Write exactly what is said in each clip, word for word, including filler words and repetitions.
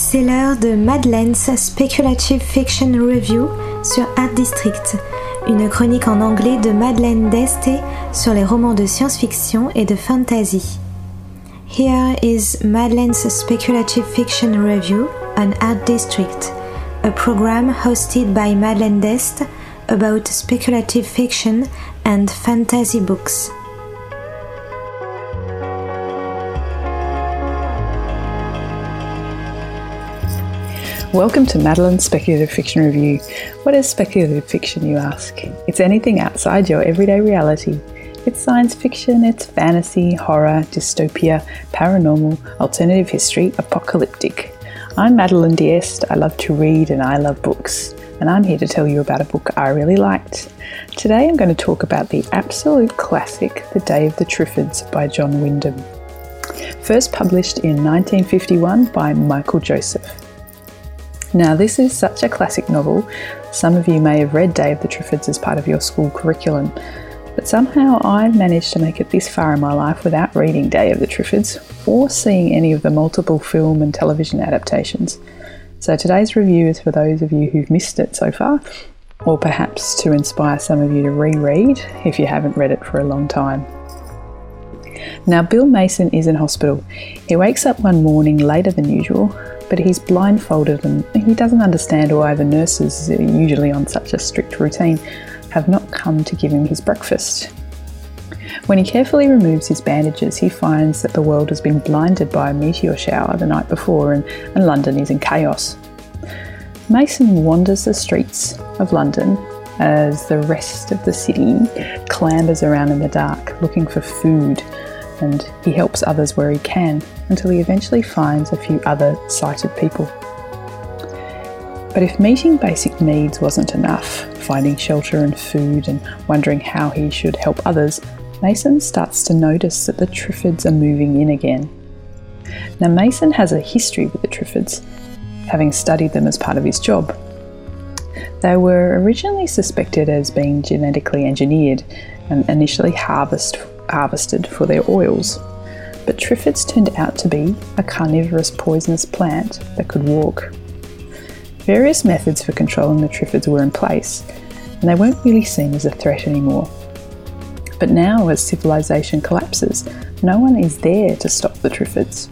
C'est l'heure de Madeleine's Speculative Fiction Review sur Art District, une chronique en anglais de Madeleine d'Este sur les romans de science-fiction et de fantasy. Here is Madeleine's Speculative Fiction Review on Art District, a program hosted by Madeleine d'Este about speculative fiction and fantasy books. Welcome to Madeleine's Speculative Fiction Review. What is speculative fiction, you ask? It's anything outside your everyday reality. It's science fiction, it's fantasy, horror, dystopia, paranormal, alternative history, apocalyptic. I'm Madeleine d'Este. I love to read and I love books. And I'm here to tell you about a book I really liked. Today I'm going to talk about the absolute classic, The Day of the Triffids by John Wyndham. First published in nineteen fifty-one by Michael Joseph. Now, this is such a classic novel. Some of you may have read Day of the Triffids as part of your school curriculum, but somehow I've managed to make it this far in my life without reading Day of the Triffids or seeing any of the multiple film and television adaptations. So today's review is for those of you who've missed it so far, or perhaps to inspire some of you to reread if you haven't read it for a long time. Now, Bill Mason is in hospital. He wakes up one morning later than usual, but he's blindfolded and he doesn't understand why the nurses, usually on such a strict routine, have not come to give him his breakfast. When he carefully removes his bandages, he finds that the world has been blinded by a meteor shower the night before and, and London is in chaos. Mason wanders the streets of London as the rest of the city clambers around in the dark looking for food, and he helps others where he can until he eventually finds a few other sighted people. But if meeting basic needs wasn't enough, finding shelter and food and wondering how he should help others, Mason starts to notice that the Triffids are moving in again. Now, Mason has a history with the Triffids, having studied them as part of his job. They were originally suspected as being genetically engineered and initially harvest, harvested for their oils, but Triffids turned out to be a carnivorous poisonous plant that could walk. Various methods for controlling the Triffids were in place, and they weren't really seen as a threat anymore. But now, as civilization collapses, no one is there to stop the Triffids.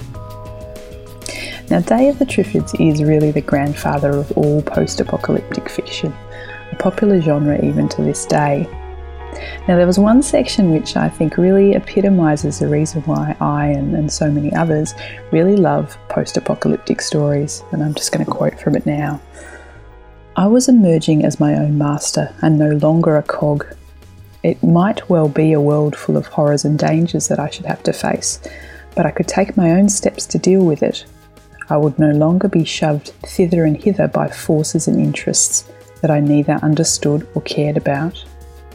Now, Day of the Triffids is really the grandfather of all post-apocalyptic fiction, a popular genre even to this day. Now, there was one section which I think really epitomises the reason why I and, and so many others really love post-apocalyptic stories, and I'm just going to quote from it now. "I was emerging as my own master and no longer a cog. It might well be a world full of horrors and dangers that I should have to face, but I could take my own steps to deal with it. I would no longer be shoved thither and hither by forces and interests that I neither understood or cared about."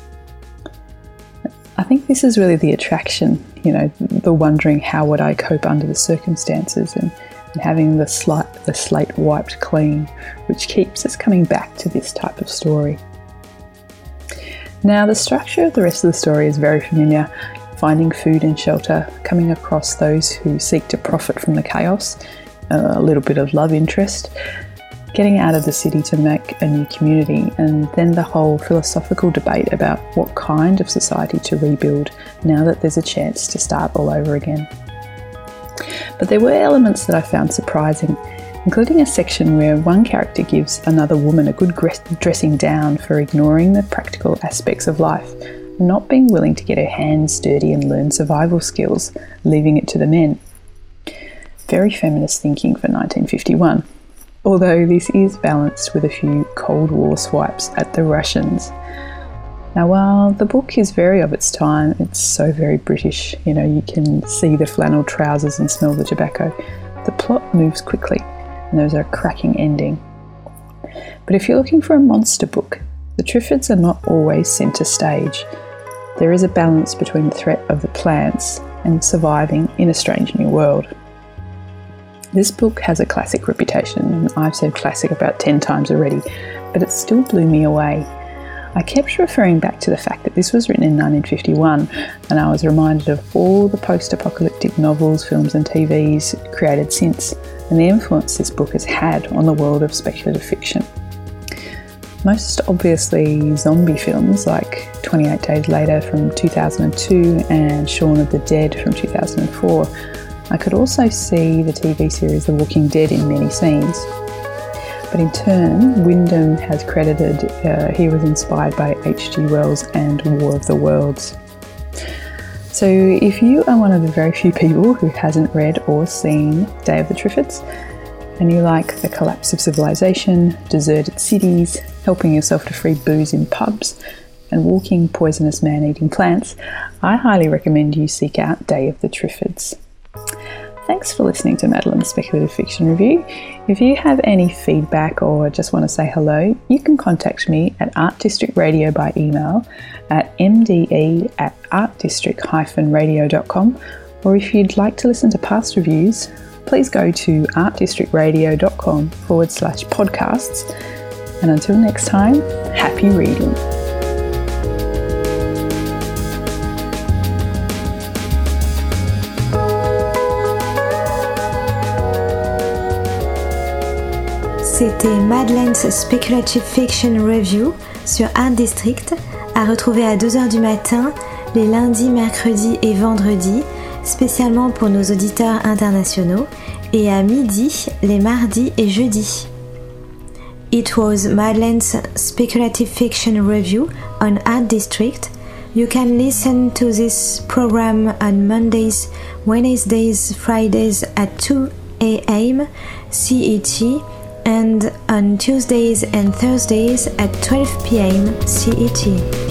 I think this is really the attraction, you know, the wondering how would I cope under the circumstances and, and having the, slight, the slate wiped clean, which keeps us coming back to this type of story. Now, the structure of the rest of the story is very familiar. Finding food and shelter, coming across those who seek to profit from the chaos, uh, a little bit of love interest, getting out of the city to make a new community, and then the whole philosophical debate about what kind of society to rebuild now that there's a chance to start all over again. But there were elements that I found surprising, including a section where one character gives another woman a good dressing down for ignoring the practical aspects of life, not being willing to get her hands dirty and learn survival skills, leaving it to the men. Very feminist thinking for nineteen fifty-one. Although this is balanced with a few Cold War swipes at the Russians. Now, while the book is very of its time, it's so very British. You know, you can see the flannel trousers and smell the tobacco. The plot moves quickly, and there's a cracking ending. But if you're looking for a monster book, the Triffids are not always centre stage. There is a balance between the threat of the plants and surviving in a strange new world. This book has a classic reputation, and I've said classic about ten times already, but it still blew me away. I kept referring back to the fact that this was written in nineteen fifty-one, and I was reminded of all the post-apocalyptic novels, films and T Vs created since, and the influence this book has had on the world of speculative fiction. Most obviously zombie films like twenty-eight Days Later from two thousand two and Shaun of the Dead from two thousand four. I could also see the T V series The Walking Dead in many scenes. But in turn, Wyndham has credited uh, he was inspired by H G Wells and War of the Worlds. So if you are one of the very few people who hasn't read or seen Day of the Triffids, and you like the collapse of civilization, deserted cities, helping yourself to free booze in pubs, and walking poisonous man-eating plants, I highly recommend you seek out Day of the Triffids. Thanks for listening to Madeline's Speculative Fiction Review. If you have any feedback or just want to say hello, you can contact me at Art District Radio by email at m d e at art district dash radio dot com, or if you'd like to listen to past reviews, please go to artdistrictradio.com forward slash podcasts. And until next time, happy reading. C'était Madeline's Speculative Fiction Review sur Art District, à retrouver à deux heures du matin, les lundis, mercredis et vendredis, spécialement pour nos auditeurs internationaux, et à midi, les mardis et jeudis. It was Madeline's Speculative Fiction Review on Art District. You can listen to this program on Mondays, Wednesdays, Fridays at two a.m. C E T, and on Tuesdays and Thursdays at twelve p.m. C E T.